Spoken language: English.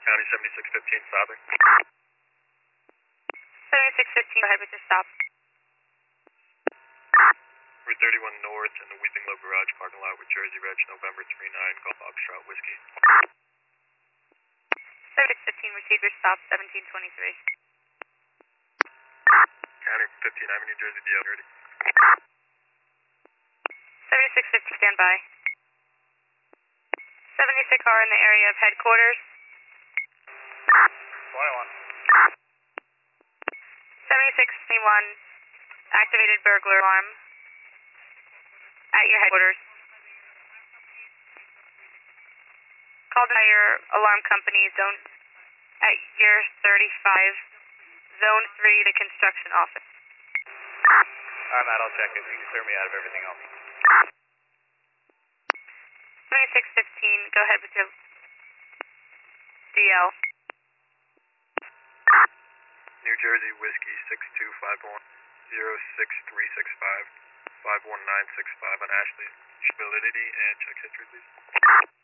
County 7615 stopping. 7615, go ahead with your stop. Route 31 North in the Weeping Low Garage parking lot with Jersey Reg, November 39, Golf Foxtrot Whiskey. 7615, receive your stop, 1723. County 15, I'm in New Jersey, DL 30. 7615, stand by. 76 are in the area of headquarters. 21. 7621, activated burglar alarm at your headquarters. Called by your alarm company, zone at year 35, zone 3, the construction office. Alright, Matt, I'll check it. You can clear me out of everything else. 7615, go ahead with your DL. New Jersey Whiskey 6251 06365 51965 on Ashley. Validity and check history, please.